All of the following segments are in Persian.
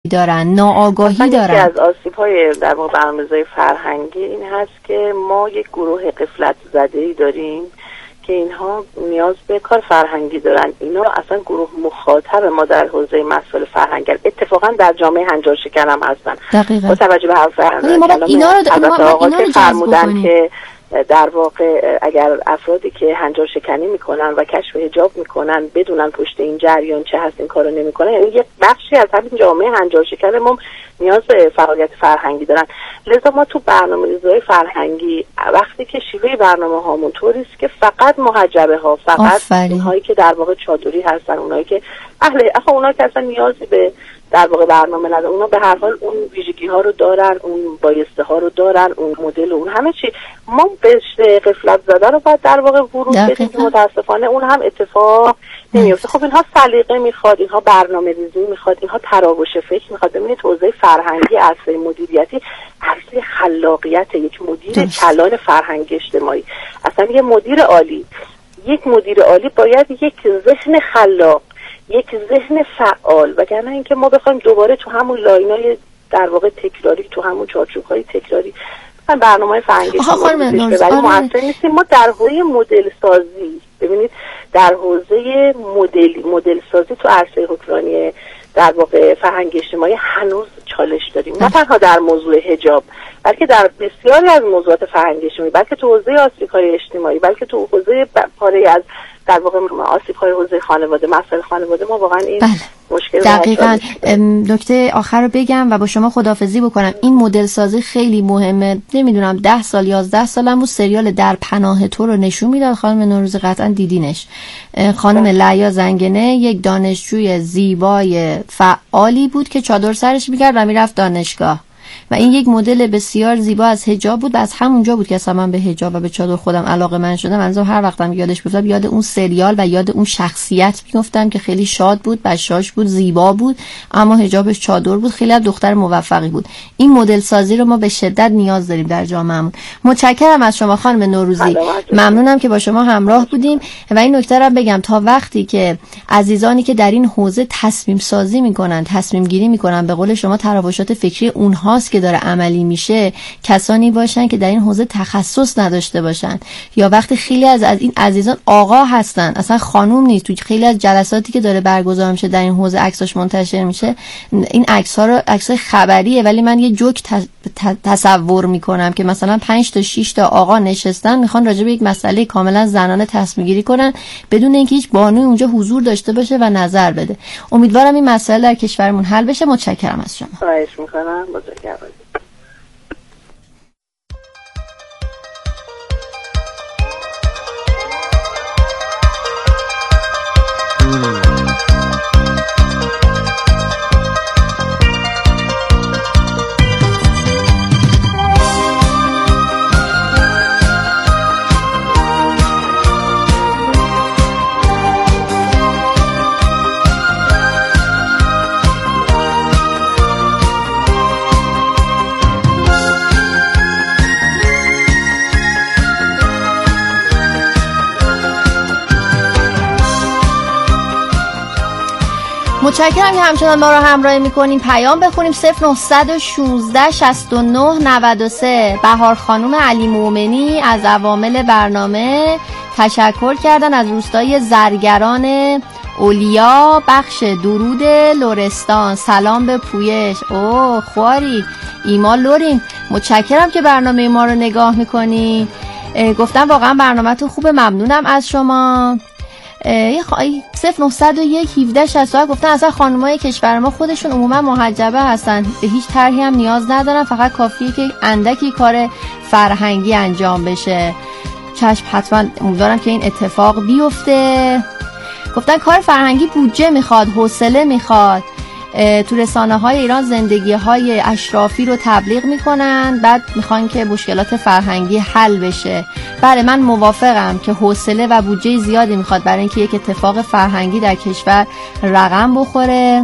دارن، ناآگاهی دارن. یکی از آسیب‌های در واقع برنامه‌ریزی فرهنگی این هست که ما یک گروه غفلت زده‌ای داریم که اینها نیاز به کار فرهنگی دارن. اینا اصلا گروه مخاطب ما در حوزه مسائل فرهنگی اتفاقا در جامعه هنجار شکن هم هستن. دقیقاً. با توجه به حرف اینا رو فرمودن که در واقع اگر افرادی که هنجار شکنی میکنن و کشف حجاب میکنن بدونن پشت این جریان چه هست این کارو نمیکنن، یعنی یک بخشی از همین جامعه هنجار شکن ما نیاز به فعالیت فرهنگی دارن. لذا ما تو برنامه‌ریزی فرهنگی وقتی که شیوه برنامه هامون طوری است که فقط محجبه ها، فقط اونهایی که در واقع چادری هستن، اونایی که اونایی که اصلا نیازی به در واقع برنامه ندارن، اونا به هر حال اون ویژگی ها رو دارن، اون بایسته ها رو دارن، اون مدل و اون همه چی، ما به غفلت زده رو باید در واقع ورود بدیم. متاسفانه اون هم اتفاق نمیفته. خب اینها سلیقه میخواد، اینها برنامه‌ریزی میخواد، اینها تراوش فکر میخواد. ببینید حوزه فرهنگی، عرصه مدیریتی، عرصه خلاقیت. یک مدیر کلان فرهنگ اجتماعی، اصلا یه مدیر عالی باید یک ذهن خلاق، یک ذهن فعال، وگرنه اینکه ما بخوایم دوباره تو همون لاینای در واقع تکراری، تو همون چارچوب‌های تکراری برنامه‌های فرهنگی ببریم موثر نیستیم. ما در حوزه مدل سازی، ببینید در حوزه مدل سازی تو عرصه حکمرانی در واقع فرهنگ اجتماعی هنوز چالش داریم. نه تنها در موضوع حجاب، بلکه در بسیاری از موضوعات فرهنگ اجتماعی، بلکه تو حوزه آسیب‌های اجتماعی، بلکه تو حوزه پاره از در واقع آسیب‌های حوزه خانواده، مسائل خانواده، ما واقعا این مشکل دقیقاً. نکته آخر رو بگم و با شما خداحافظی بکنم. این مدل سازی خیلی مهمه. نمیدونم 10 سال 11 سالم بود سریال در پناه تو رو نشون میداد. خانم نوروزی قطعا دیدینش. خانم لعیا زنگنه یک دانشجوی زیبای فعالی بود که چادر سرش می‌کرد و میرفت دانشگاه و این یک مدل بسیار زیبا از حجاب بود و از همونجا بود که اصلا من به حجاب و به چادر خودم علاقه‌مند شدم. منظورم هر وقتم یادش بیفتم یاد اون سریال و یاد اون شخصیت میافتم که خیلی شاد بود، بشاش بود، زیبا بود، اما حجابش چادر بود. خیلی هم دختر موفقی بود. این مدل سازی رو ما به شدت نیاز داریم در جامعهمون. متشکرم از شما خانم نوروزی. ممنونم که با شما همراه بودیم و این نکته رو بگم تا وقتی که عزیزانی که در این حوزه تصمیم سازی میکنن، تصمیم گیری میکنن، به قول شما تراوشات فکری اونهاست که داره عملی میشه، کسانی باشن که در این حوزه تخصص نداشته باشن، یا وقتی خیلی از این عزیزان آقا هستن اصلا خانوم نیست، تو خیلی از جلساتی که داره برگزار میشه در این حوزه عکساش منتشر میشه، این عکس‌های خبریه ولی من یه جوک تصور میکنم که مثلا 5 تا 6 تا آقا نشستن میخوان راجع به یک مسئله کاملا زنانه تصمیم گیری کنن بدون اینکه هیچ بانوی اونجا حضور داشته باشه و نظر بده. امیدوارم این مسئله در کشورمون حل بشه. متشکرم از شما. خواهش میکنم. بزرگوار. متشکرم که همچنان ما رو همراهی میکنیم. پیام بخونیم 0916 69 93. بهار خانم علی مومنی از عوامل برنامه تشکر کردن از روستای زرگران اولیا، بخش درود لرستان. سلام به پویش. اوه خواری ایما لورین. متشکرم که برنامه ما رو نگاه میکنی. گفتم واقعا برنامه تو خوبه. ممنونم از شما. 0901 17 67 گفتن اصلا خانمای کشور ما خودشون عموما محجبه هستن، به هیچ طرحی هم نیاز ندارن، فقط کافیه که اندکی کار فرهنگی انجام بشه. چشم، حتما امیدوارم که این اتفاق بیفته. گفتن کار فرهنگی بودجه میخواد، حوصله میخواد. تو رسانه‌های ایران زندگی‌های اشرافی رو تبلیغ میکنن، بعد میخوان که مشکلات فرهنگی حل بشه. بله من موافقم که حوصله و بودجه زیادی میخواد برای اینکه یک اتفاق فرهنگی در کشور رقم بخوره.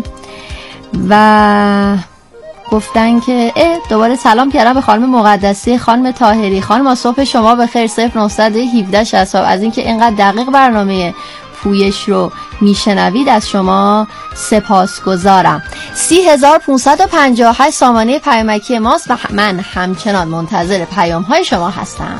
و گفتن که دوباره سلام کردم به خانم مقدسی، خانم طاهری. خانم صبح شما بخیر. 0917 67 از اینکه اینقدر دقیق برنامه پویش رو میشنوید از شما سپاسگزارم. 30558 سامانه پیامکی ماست و من همچنان منتظر پیام های شما هستم.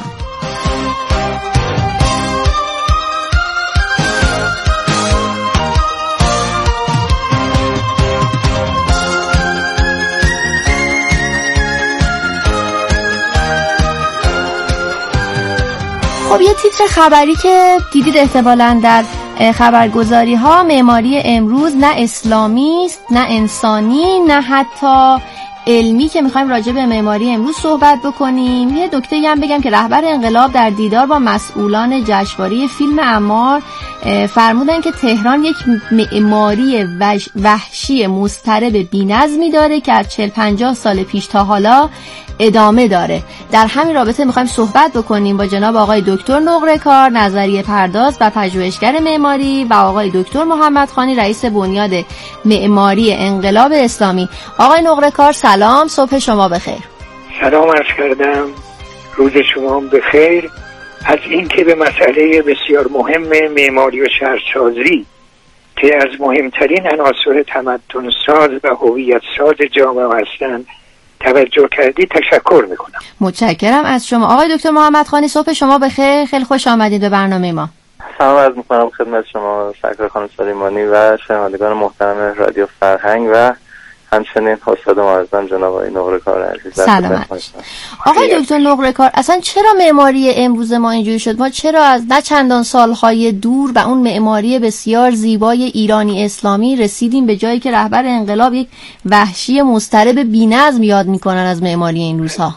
خب یه تیتر خبری که دیدید احتمالاً در خبرگزاری ها، معماری امروز نه اسلامی است، نه انسانی، نه حتی علمی که میخوایم راجع به معماری امروز صحبت بکنیم. یه نکته هم بگم که رهبر انقلاب در دیدار با مسئولان جشنواره فیلم عمار فرمودن که تهران یک معماری وحشی مضطرب بی‌نظمی داره که از 40-50 سال پیش تا حالا ادامه داره. در همین رابطه میخوایم صحبت بکنیم با جناب آقای دکتر نقره‌کار، نظریه پرداز و پژوهشگر معماری، و آقای دکتر محمد خانی، رئیس بنیاد معماری انقلاب اسلامی. آقای نقره‌کار سلام، صبح شما بخیر. سلام عرض کردم، روز شما بخیر. از این که به مسئله بسیار مهم معماری و شهرسازی که از مهمترین عناصر تمدن ساز و هویت ساز جامعه هستند توجه کردی تشکر میکنم. متشکرم از شما. آقای دکتر محمد خانی صبح شما بخیر، خیلی خوش آمدید به برنامه ما. سلام عرض میکنم خدمت شما سرکار خانم سلیمانی و شنوندگان محترم رادیو فرهنگ و همچنین استاد معظم جناب آقای نقره‌کار عزیز. سلام. آقای دکتر نقره‌کار، اصلا چرا معماری امروز ما اینجوری شد؟ ما چرا از نه چندان سالهای دور و اون معماری بسیار زیبای ایرانی اسلامی رسیدیم به جایی که رهبر انقلاب یک وحشی مضطرب بی‌نظم یاد میکنن از معماری این روزها؟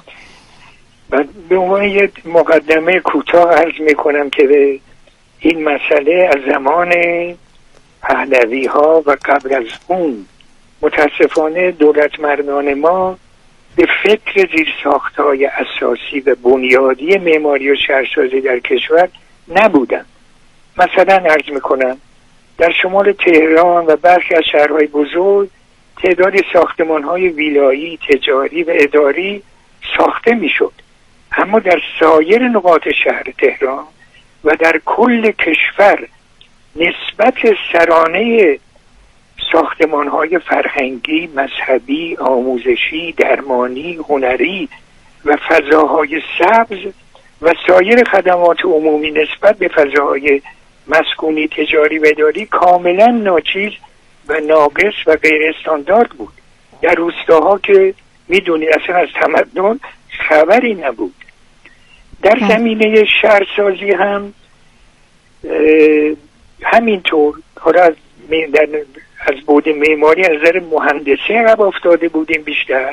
به عنوان یک مقدمه کوتاه عرض میکنم که به این مسئله از زمان پهلوی ها و قبل از اون متاسفانه دولت مردان ما به فکر زیرساخت‌های اساسی و بنیادی معماری و شهرسازی در کشور نبودن. مثلا عرض میکنم در شمال تهران و برخی از شهرهای بزرگ تعدادی ساختمان‌های ویلایی، تجاری و اداری ساخته میشد، اما در سایر نقاط شهر تهران و در کل کشور نسبت سرانه ساختمان‌های فرهنگی، مذهبی، آموزشی، درمانی، هنری و فضاهای سبز و سایر خدمات عمومی نسبت به فضاهای مسکونی، تجاری و اداری کاملا ناچیز و ناقص و غیر استاندارد بود. در روستاها که میدونید اصلا از تمدن خبری نبود. در زمینه شهرسازی هم همینطور. حالا از بعد معماری از نظر مهندسی عقب افتاده بودیم بیشتر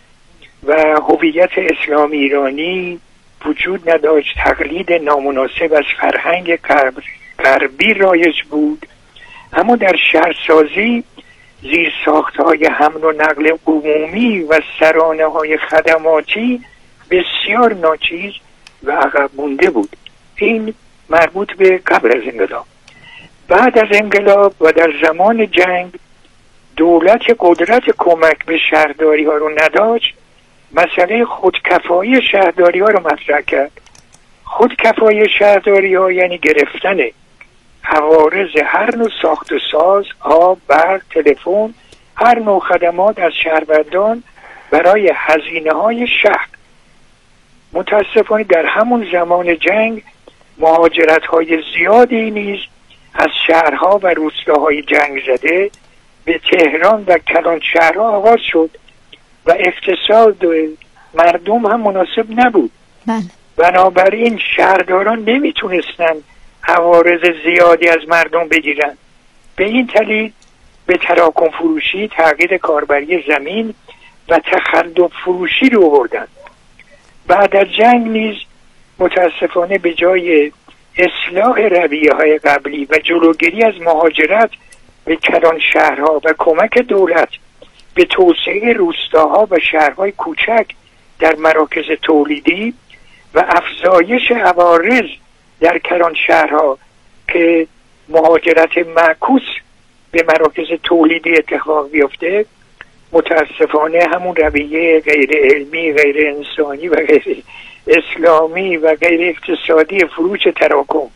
و هویت اسلام ایرانی وجود نداشت. تقلید نامناسب از فرهنگ غربی رایج بود. اما در شهرسازی زیرساخت‌های حمل و نقل عمومی و سرانه‌های خدماتی بسیار ناچیز و عقب مونده بود. این مربوط به قبل از انقلاب. بعد از انقلاب و در زمان جنگ دولت قدرت کمک به شهرداری ها رو نداشت، مسئله خودکفایی شهرداری ها رو مطرح کرد. خودکفایی شهرداری ها یعنی گرفتن عوارض هر نوع ساخت و ساز، آب، برق، تلفن، هر نوع خدمات از شهروندان برای هزینه های شهر. متاسفانه در همون زمان جنگ مهاجرت های زیادی نیز از شهرها و روستاهای جنگ زده به تهران و کلان شهرها آغاز شد و اقتصاد مردم هم مناسب نبود. بنابراین شهرداران نمیتونستن عوارض زیادی از مردم بگیرن. به این دلیل به تراکم فروشی، تغییر کاربری زمین و تخلف فروشی رو آوردن. بعد از جنگ نیز متاسفانه به جای اصلاح رویه‌های قبلی و جلوگیری از مهاجرت به کلان شهرها و کمک دولت به توسعه روستاها و شهرهای کوچک در مراکز تولیدی و افزایش عوارض در کلان شهرها که مهاجرت معکوس به مراکز تولیدی اتفاق بیفته، متاسفانه همون رویه غیر علمی، غیر انسانی و غیر اسلامی و غیر اقتصادی فروش تراکم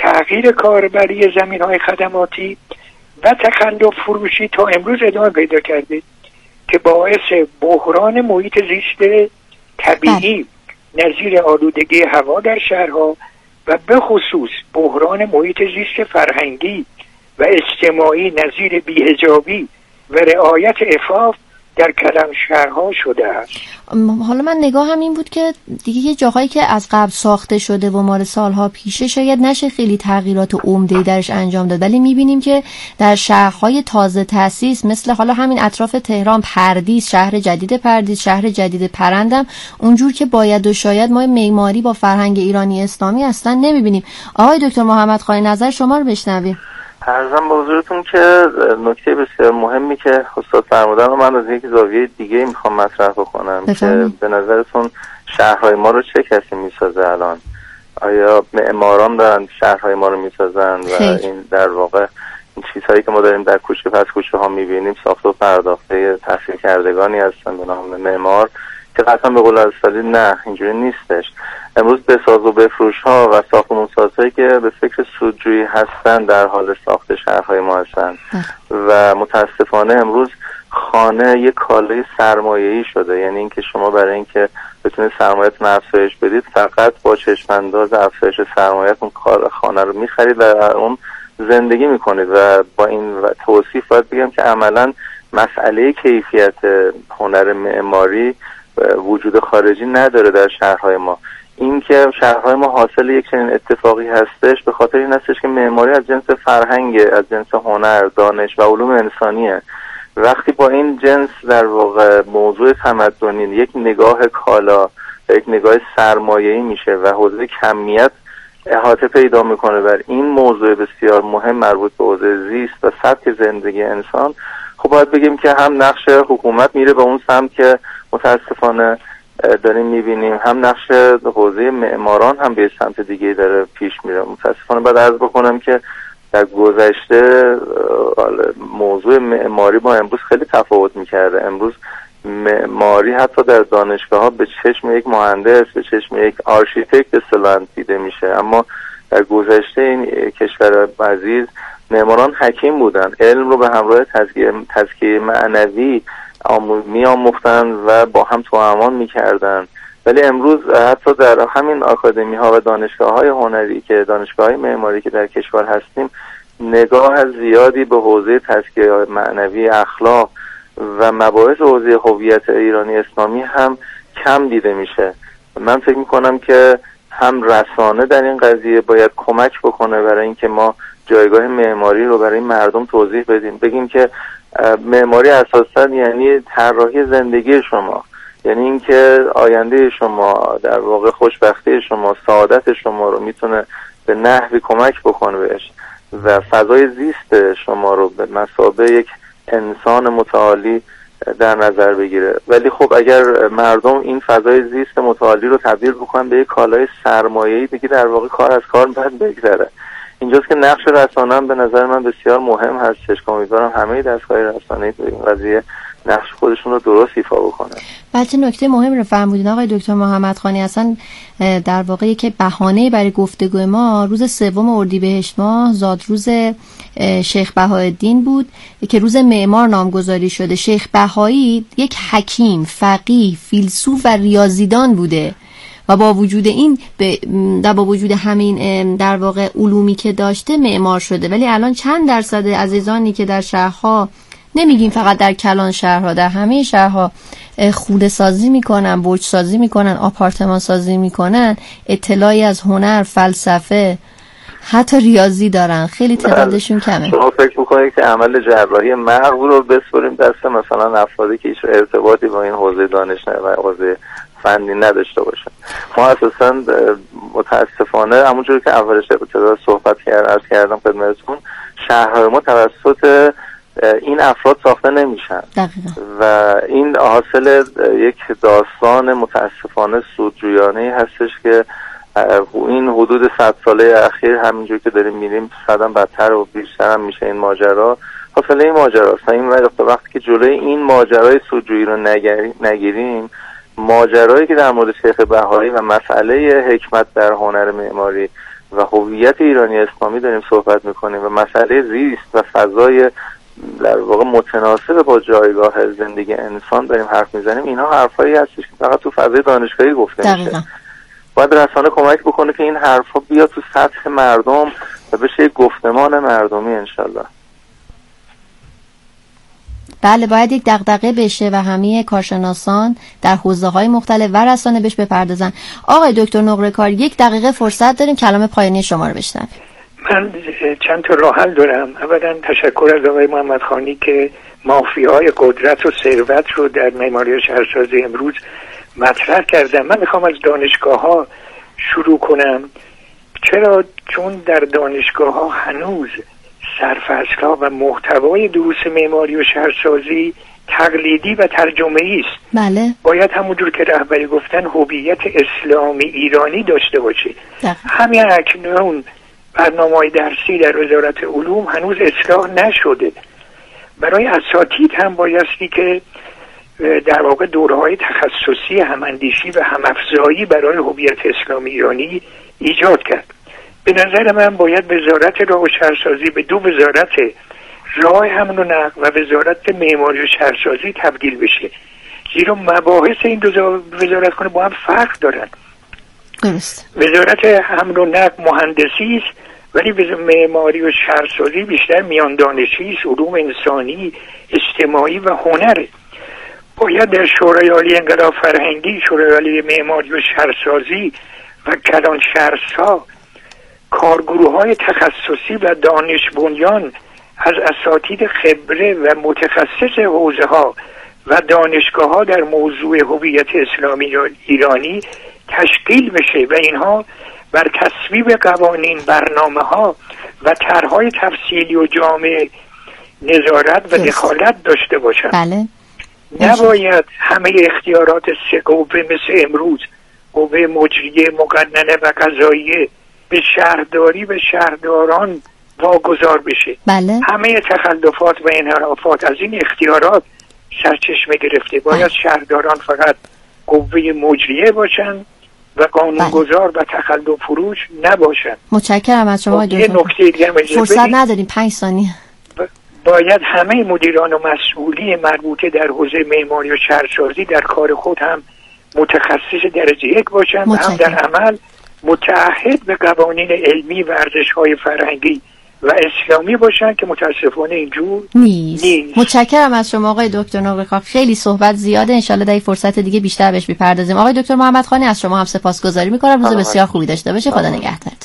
تغییر کاربری زمین‌های خدماتی و تخلف فروشی تا امروز ادامه پیدا کرده که باعث بحران محیط زیست طبیعی نظیر آلودگی هوا در شهرها و به خصوص بحران محیط زیست فرهنگی و اجتماعی نظیر بی‌حجابی و رعایت عفاف در کلان شهرها شده است. حالا من نگاهم این بود که دیگه یه جاهایی که از قبل ساخته شده و مال سالها پیشه شاید نشه خیلی تغییرات عمده‌ای درش انجام داد، ولی می‌بینیم که در شهرهای تازه تأسیس مثل حالا همین اطراف تهران، پردیس، شهر جدید پردیس، شهر جدید پرندم، اونجور که باید و شاید ما معماری با فرهنگ ایرانی اسلامی اصلا نمی‌بینیم. آقای دکتر محمدخانی نظر شما رو بشنویم. عرضم به حضورتون که نکته بسیار مهمی که استاد فرمودن رو من از یک زاویه دیگه میخوام مطرح بکنم که به نظرتون شهرهای ما رو چه کسی میسازه الان؟ آیا معماران دارن شهرهای ما رو میسازن و این در واقع این چیزهایی که ما داریم در کوچه پس کوچه ها میبینیم ساخت و پرداخته تحصیل کردگانی هستن به نام معمار که قطعا به قول اصلی نه اینجوری نیستش. امروز بساز و بفروش ها و ساختمانسازهایی که به فکر سودجویی هستن در حال ساخت شهرهای ما هستن و متاسفانه امروز خانه یک کالای سرمایه‌ای شده، یعنی اینکه شما برای اینکه بتونید سرمایه‌تون افزایش بدید فقط با چشم‌انداز افزایش سرمایه‌تون خانه رو می‌خرید و اون زندگی می‌کنید و با این توصیف باید بگم که عملاً مسئله کیفیت هنر معماری وجود خارجی نداره در شهرهای ما. این که شهرهای ما حاصل یک چنین اتفاقی هستش به خاطر این هستش که معماری از جنس فرهنگ، از جنس هنر، دانش و علوم انسانیه. وقتی با این جنس در واقع موضوع تمدنی یک نگاه کالا و یک نگاه سرمایه‌ای میشه و حوزه کمیت احاطه پیدا میکنه بر این موضوع بسیار مهم مربوط به حوزه زیست و سبک زندگی انسان، خب باید بگیم که هم نقش حکومت میره به اون سمت که متاسفانه داریم میبینیم، هم نقش حوزه معماران هم به سمت دیگه داره پیش میره. متاسفانه باید عرض بکنم که در گذشته موضوع معماری با امروز خیلی تفاوت میکرده. امروز معماری حتی در دانشگاه ها به چشم یک مهندس، به چشم یک آرشیتکت اصطلاحاً دیده میشه، اما در گذشته این کشور عزیز معماران حکیم بودن، علم رو به همراه تزکیه معنوی می‌آموختن و با هم توأمان می‌کردن. ولی امروز حتی در همین آکادمی ها و دانشگاه های هنری که دانشگاه های معماری که در کشور هستیم نگاه زیادی به حوزه تزکیه معنوی، اخلاق و مباحث حوزه هویت ایرانی اسلامی هم کم دیده میشه. من فکر میکنم که هم رسانه در این قضیه باید کمک بکنه برای اینکه ما جایگاه معماری رو برای مردم توضیح بدیم، بگیم که معماری اساساً یعنی طراحی زندگی شما، یعنی اینکه آینده شما، در واقع خوشبختی شما، سعادت شما رو میتونه به نحوی کمک بکنه بهش و فضای زیست شما رو به مثابه یک انسان متعالی در نظر بگیره. ولی خب اگر مردم این فضای زیست متعالی رو تبدیل بکنن به یک کالای سرمایه‌ای، دیگه در واقع کار از کار باید بگذره. اینجاست که نقش رسانه هم به نظر من بسیار مهم هستش که امیدوارم همه دستگاه رسانه‌ای تو این قضیه نقش خودشون رو درست ایفا بکنن. بچه نکته مهم رو فرمودین آقای دکتر محمدخانی. اصلا در واقع که بهانه برای گفتگو ما روز 3 اردیبهشت ماه زادروز شیخ بهاءالدین بود که روز معمار نامگذاری شده. شیخ بهایی یک حکیم، فقیه، فیلسوف و ریاضیدان بوده و با وجود این با وجود همین در واقع علومی که داشته معمار شده. ولی الان چند درصد عزیزانی که در شهرها، نمیگیم فقط در کلان شهرها، در همه شهرها خوده سازی میکنن، برج سازی میکنن، آپارتمان سازی میکنن، اطلاعی از هنر، فلسفه، حتی ریاضی دارن؟ خیلی تعدادشون کمه. شما فکر میکنید که عمل جراحی مغز رو بسپریم دست مثلا افرادی که هیچ ارتباطی با این حوزه دانش و حوزه فنی نداشته باشن؟ ما اساسا متاسفانه همونجوری که اولش ابتدا صحبت کردم خدمتتون، شهرهای ما توسط این افراد ساخته نمیشن و این حاصل یک داستان متاسفانه سودجویانه هستش که این حدود 100 ساله اخیر همینجور که داریم میریم صدام بدتر و بیشتر هم میشه این ماجرا. حاصل این ماجراست. این وقتی که جلوی این ماجرای سودجویی رو نگیریم، ماجرایی که در مورد شیخ بهایی و مسئله حکمت در هنر معماری و هویت ایرانی اسلامی داریم صحبت میکنیم و مسئله زیست و فضای در واقع متناسب با جایگاه زندگی انسان داریم حرف میزنیم، اینها حرفایی هستش که فقط تو فضای دانشگاهی گفته میشه. باید رسانه کمک بکنه که این حرفا بیاد تو سطح مردم و بشه یک گفتمان مردمی انشالله. بله، باید یک دغدغه بشه و همه کارشناسان در حوزه‌های مختلف و رسانه بهش بپردازن. آقای دکتر نقره‌کار، 1 دقیقه فرصت داریم کلام پایانی شما رو بشنویم. من چند تا راه حل دارم. اولا تشکر از آقای محمدخانی که مافیای قدرت و ثروت رو در معماری شهرسازی امروز مطرح کردم. من میخوام از دانشگاه‌ها شروع کنم. چرا؟ چون در دانشگاه‌ها هنوز سرفصل‌ها و محتوای دروس معماری و شهرسازی تقلیدی و ترجمه‌ای است. بله. باید همونجور که رهبری گفتن هویت اسلامی ایرانی داشته باشه. همین اکنون برنامه‌های درسی در وزارت علوم هنوز اصلاح نشده. برای اساتید هم بایستی که در واقع دوره‌های تخصصی هماندیشی و همافزایی برای هویت اسلامی ایرانی ایجاد کرد. به نظر من باید وزارت راه و شهرسازی به 2 وزارت راه حمل و نقل و وزارت معماری و شهرسازی تبدیل بشه، زیرا مباحث این 2 وزارت با هم فرق دارن. درست. وزارت حمل و نقل مهندسی است، ولی معماری و شهرسازی بیشتر میان دانشی است، علوم انسانی، اجتماعی و هنره. باید در شورای عالی انقلاب فرهنگی، شورای عالی معماری و شهرسازی و کلان شهرسا کارگروه‌های تخصصی و دانش بنیان از اساتید خبره و متخصص حوزه‌ها و دانشگاه‌ها در موضوع هویت اسلامی ایرانی تشکیل بشه و اینها بر تصویب قوانین، برنامه‌ها و طرح‌های تفصیلی و جامع نظارت و دخالت داشته باشند. بله. نباید همه اختیارات 3 قوه مثل امروز، قوه مجریه، مقننه و قضاییه، به شهرداری و شهرداران واگذار بشه. بله. همه تخلفات و انحرافات از این اختیارات سرچشمه گرفته. باید شهرداران فقط قوه مجریه باشن و قانونگذار و تخلف فروش نباشن. متشکرم از شما. یه نکته دیگه فرصت نداریم، 5 ثانیه. باید همه مدیران و مسئولین مربوطه در حوزه معماری و شهرسازی در کار خود هم متخصص درجه 1 باشن و هم در عمل متعهد به قوانین علمی و ارزش‌های فرهنگی و اسلامی باشن که متاسفانه اینجور نیست. متشکرم از شما آقای دکتر نقره‌کار. خیلی صحبت زیاده، انشالله در فرصت دیگه بیشتر بهش می‌پردازیم. آقای دکتر محمدخانی، از شما هم سپاسگزاری می‌کنم. روز بسیار خوبی داشته باشید. خدا نگهدارت.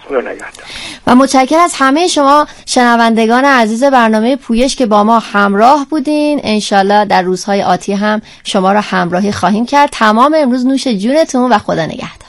و متشکرم از همه شما شنوندگان عزیز برنامه پویش که با ما همراه بودین. انشالله در روزهای آتی هم شما را همراهی خواهیم کرد. تمام امروز نوش جونتون و خدا نگهدار.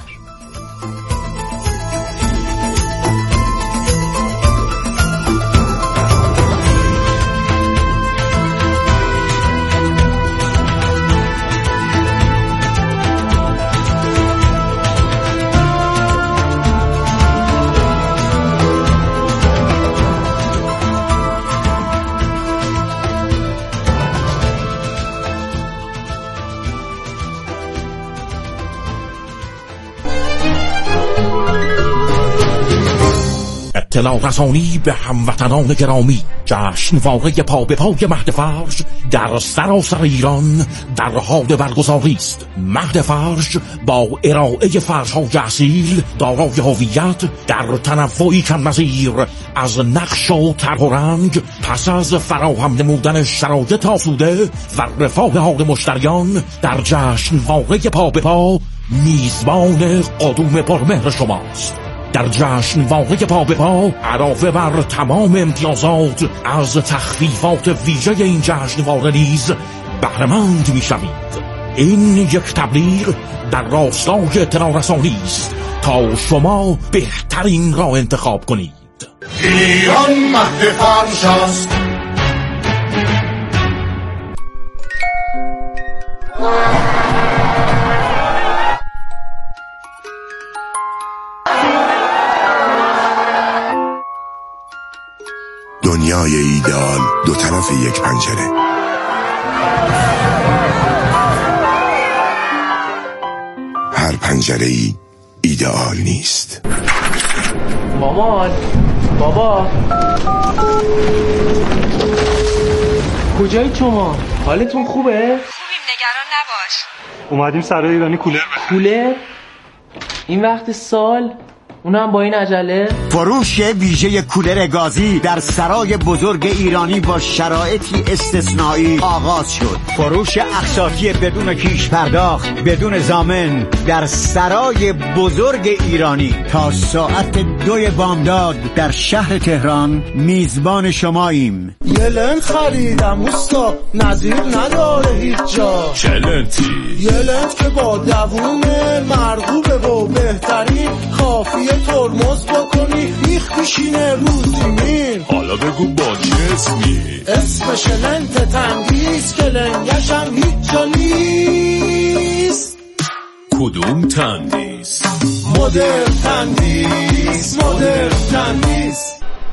اطلاع رسانی به هموطنان گرامی، جشنواره پا به پای مهد فرش در سراسر ایران در حال برگزاری است. مهد فرش با ارائه فرش‌های اصیل دارای هویت در تنوعی کم‌نظیر از نقش و طرح و رنگ، پس از فراهم نمودن شرایط آسوده و رفاه حال مشتریان در جشنواره پا به پا میزبان قدوم پرمهر شماست. در جشنواره پا به پا علاوه بر تمام امتیازات از تخفیفات ویژه این جشنواره نیز بهره‌مند می‌شوید. این یک تبلیغ در راستای اطلاع رسانی است تا شما بهترین را انتخاب کنید. ایران مهد فرش است. دنیای ایدئال دو طرف یک پنجره. هر پنجره‌ای ایدئال نیست. مامان، بابا، کجایی شما؟ حالتون خوبه؟ خوبیم، نگران نباش. اومدیم سرای ایرانی کولر کولر؟ این وقت سال؟ اونم با این عجله؟ فروش ویژه کولر گازی در سرای بزرگ ایرانی با شرایطی استثنایی آغاز شد. فروش اقساطی بدون پیش پرداخت، بدون ضامن در سرای بزرگ ایرانی تا ساعت 2 بامداد در شهر تهران میزبان شماییم. یه لنت خریدم اوستا، نظیر نداره هیچ جا. چه لنتی؟ یه لنت که با دوومه، مرغوبه و بهترین، خافیه ترمز بکنی بیخ بشینه رو زمین. حالا بگو با چه اسمی؟ اسمش لنت تندیس که لنگشم هیچ جا نیست. کدوم تندیس؟ مدرن تندیس، مدرن تندیس.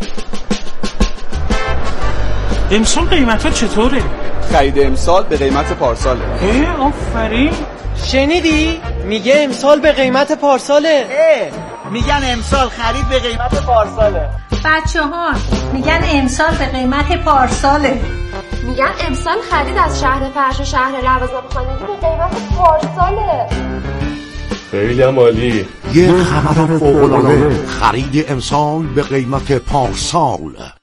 امسال قیمت ها چطوره؟ خرید امسال به قیمت پارساله. آفرین. شنیدی؟ میگه امسال به قیمت پارساله. میگن امسال خرید به قیمت پارساله. بچه‌ها میگن امسال به قیمت پارساله. میگن امسال خرید از شهر فرش و شهر لوازم خانگی به قیمت پارساله. خیلی عالی. یه خبر فوق‌العاده، خرید امسال به قیمت پارسال.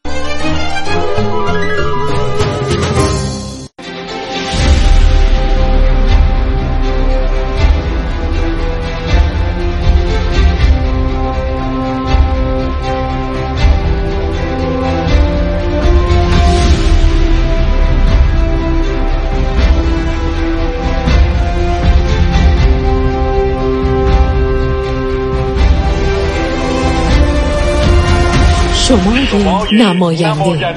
شماره نماینده.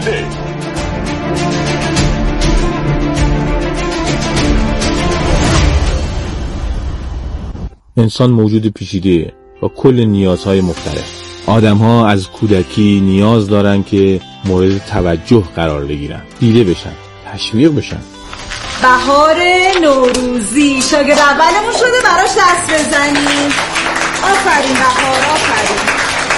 انسان موجود پیچیده با کل نیازهای مختلف. آدم‌ها از کودکی نیاز دارن که مورد توجه قرار بگیرن، دیده بشن، تشویق بشن. بهار نوروزی شاگرد اولمون شده، براش دست بزنیم. آفرین بهار، آفرین.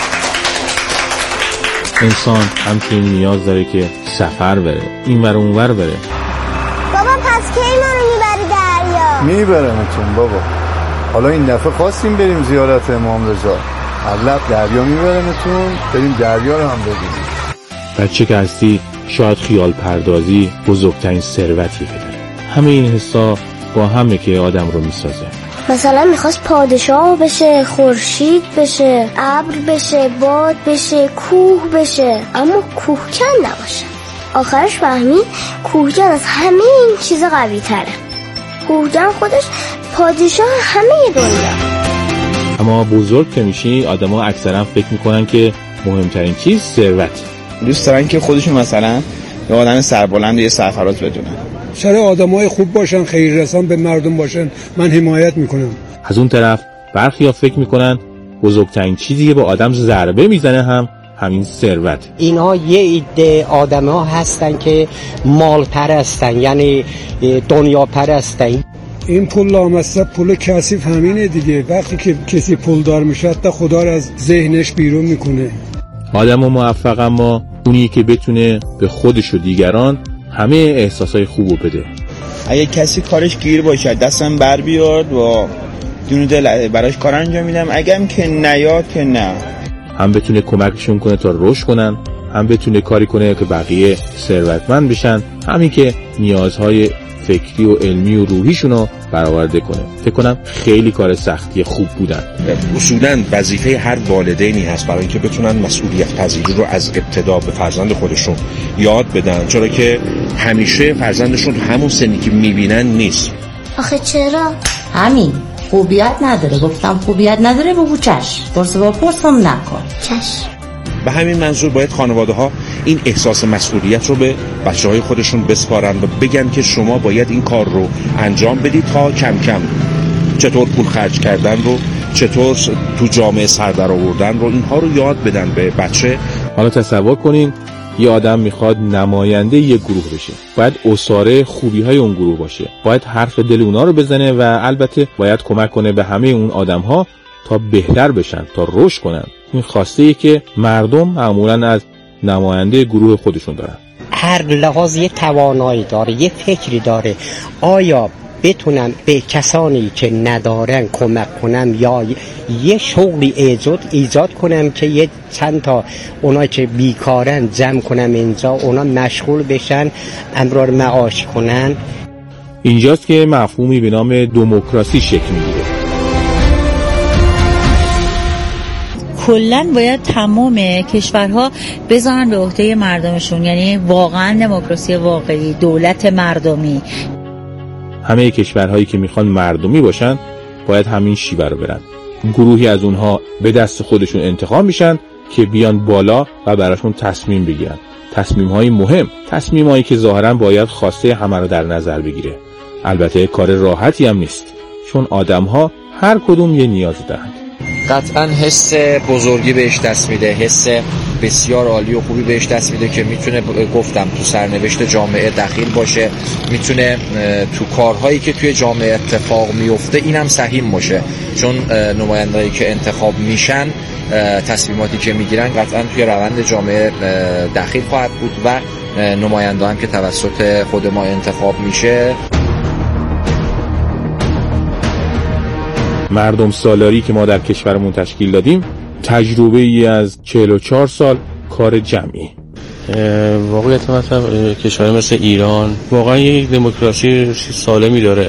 انسان همچنین نیاز داره که سفر بره، این ور اون ور بره. بابا پس کی منو میبری دریا؟ میبرمتون بابا. حالا این دفعه خواستیم بریم زیارت امام رضا، اغلب دریا میبرمتون، بریم دریا رو هم ببینیم. بچه که هستی شاید خیال پردازی بزرگترین ثروتی بده. همه این حسا با همه که آدم رو میسازه. مثلا میخواست پادشاه بشه، خورشید بشه، ابر بشه، باد بشه، کوه بشه، اما کوهکن نباشه. آخرش فهمید کوهکن از همه این چیزا قوی تره. کوهکن خودش پادشاه همه دنیا. اما بزرگ که میشی آدم ها اکثرا فکر میکنن که مهمترین چیز ثروت. دوست دارن که خودشون مثلا یه آدم سربلند و یه سرفراز بدونن. چرا آدمای خوب باشن، خیررسان به مردم باشن، من حمایت میکنم. از اون طرف برخی ها فکر میکنن بزرگترین چیزی که به آدم ضربه میزنه هم همین ثروت. اینها یه عده آدم‌ها هستن که مال پرستن، یعنی دنیا پرستن. این پول لامصب پول کثیف همینه دیگه. وقتی که کسی پولدار میشه تا خدا رو از ذهنش بیرون میکنه. آدم موفق اما اونی که بتونه به خودش و دیگران همه احساسای خوبو بده. اگه کسی کارش گیر باشه دستم بر بیاد و دون دل براش کار انجام میدم، اگرم که نیاد که نه. هم بتونه کمکشون کنه تا رشد کنن، هم بتونه کاری کنه که بقیه ثروتمند بشن، همین که نیازهای فکری و علمی و روحیشونو برآورده کنه. فکر کنم خیلی کار سختی خوب بودن. اصولاً وظیفه هر والدینی هست برای اینکه بتونن مسئولیت پذیری رو از ابتدا به فرزند خودشون یاد بدن، چرا که همیشه فرزندشون همون سنی که میبینن نیست. آخه چرا؟ همین خوبیت نداره. گفتم خوبیت نداره بگو چشم، پرس با پرسم نکن چشم. به همین منظور باید خانواده ها این احساس مسئولیت رو به بچه های خودشون بسپارن و بگن که شما باید این کار رو انجام بدید تا کم کم چطور پول خرج کردن رو، چطور تو جامعه سر در آوردن رو، اینها رو یاد بدن به بچه. حالا تصور کنین یه آدم میخواد نماینده یه گروه بشه، باید اساره خوبی های اون گروه باشه، باید حرف دل اونا رو بزنه و البته باید کمک کنه به همه اون آدم ها تا بهتر بشن، تا رشد کنن. این خواسته که مردم معمولاً از نماینده گروه خودشون دارن. هر لحاظ یه توانایی داره، یه فکری داره. آیا بتونم به کسانی که ندارن کمک کنم یا یه شغلی ایجاد کنم که یه چند تا اونایی که بیکارن جمع کنم اینجا، اونا مشغول بشن، امرار معاش کنن. اینجاست که مفهومی به نام دموکراسی شکل میگیره. کلن باید تمام کشورها بذارن به عهده مردمشون، یعنی واقعا دموکراسی واقعی، دولت مردمی. همه کشورهایی که میخوان مردمی باشن باید همین شیوه رو برن. گروهی از اونها به دست خودشون انتخاب میشن که بیان بالا و براشون تصمیم بگیرن. تصمیم‌های مهم، تصمیم‌هایی که ظاهراً باید خواسته همه رو در نظر بگیره. البته کار راحتی هم نیست، چون آدم‌ها هر کدوم یه نیاز دارن. قطعاً حس بزرگی بهش دست میده، حس بسیار عالی و خوبی بهش دست میده که میتونه گفتم تو سرنوشت جامعه دخیل باشه، میتونه تو کارهایی که توی جامعه اتفاق میفته اینم سهیم باشه، چون نمایندهایی که انتخاب میشن، تصمیماتی که میگیرن قطعاً توی روند جامعه دخیل خواهد بود و نماینده هم که توسط خود ما انتخاب میشه. مردم سالاری که ما در کشورمون تشکیل دادیم تجربه ای از 44 سال کار جمعی. واقعیت مثلا کشور مثل ایران واقعا یک دموکراسی سالمی داره.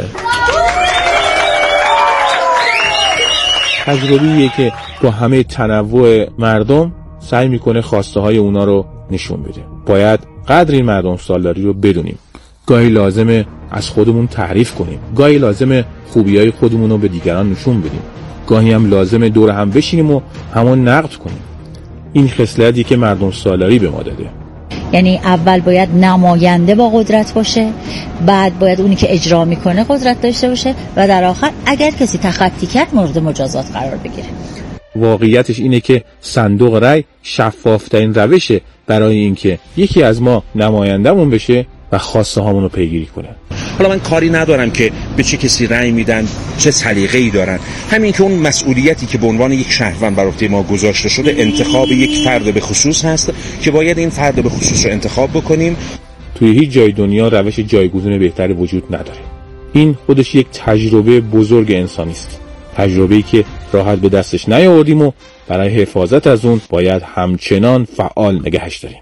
تجربه‌ایه که با همه تنوع مردم سعی میکنه خواسته های اونا رو نشون بده. باید قدر این مردم سالاری رو بدونیم. گاهی لازمه از خودمون تعریف کنیم، گاهی لازمه خوبیای خودمون رو به دیگران نشون بدیم، گاهی هم لازمه دور هم بشینیم و همون نقد کنیم. این خصلتی که مردم سالاری به ما داده. یعنی اول باید نماینده با قدرت باشه، بعد باید اونی که اجرا میکنه قدرت داشته باشه و در آخر اگر کسی تخطی کرد مورد مجازات قرار بگیره. واقعیتش اینه که صندوق رای شفافترین روشه برای اینکه یکی از ما نمایندمون بشه و خواسته هامون رو پیگیری کنه. حالا من کاری ندارم که به چه کسی رأی میدن، چه سلیقه‌ای دارن، همین که اون مسئولیتی که به عنوان یک شهروند بر عهده ما گذاشته شده انتخاب یک فرد به خصوص هست که باید این فرد به خصوص رو انتخاب بکنیم. توی هیچ جای دنیا روش جایگزین بهتری وجود نداره. این خودش یک تجربه بزرگ انسانی است. تجربه‌ای که راحت به دستش نیاوردیم و برای حفاظت از اون باید همچنان فعال نگهش داریم.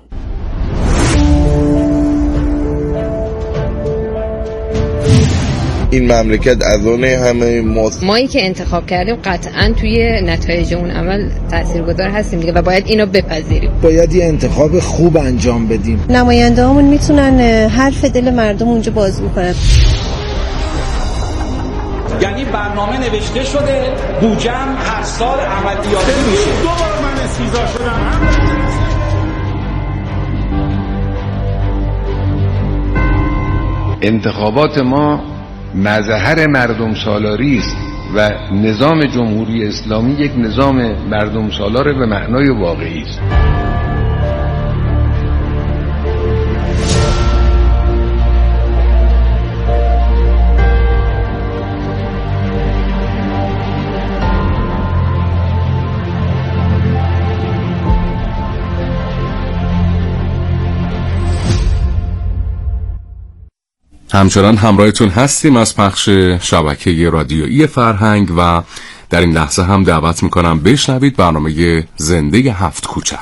این مملکت از اون همه مایی که انتخاب کردیم قطعاً توی نتایج اون عمل تاثیرگذار هستیم دیگه و باید اینو بپذیریم. باید یه انتخاب خوب انجام بدیم. نماینده‌هامون میتونن حرف دل مردم اونجا بازگو کنن. یعنی برنامه نوشته شده، بودجه هم هر سال عملیاتی میشه. دوباره من استیزا شدم. انتخابات ما مظهر مردم سالاری است و نظام جمهوری اسلامی یک نظام مردم سالار به معنای واقعی است. همچنان همراهتون هستیم از پخش شبکه رادیویی فرهنگ و در این لحظه هم دعوت میکنم بشنوید برنامه زنده هفت کوچه.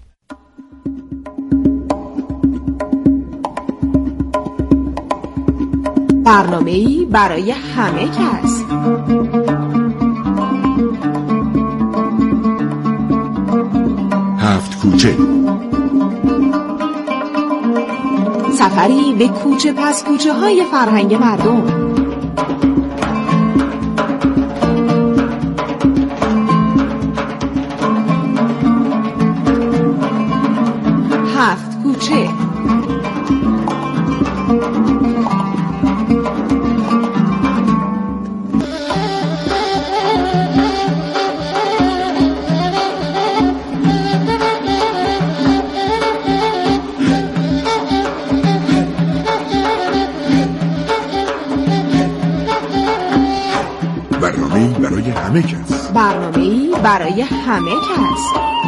برنامه‌ای برای همه کس. هفت کوچه، سفری به کوچه پس کوچه های فرهنگ مردم. هفت کوچه. برنامه برنامه‌ای برای همه کس. برنامه‌ای برای همه کس.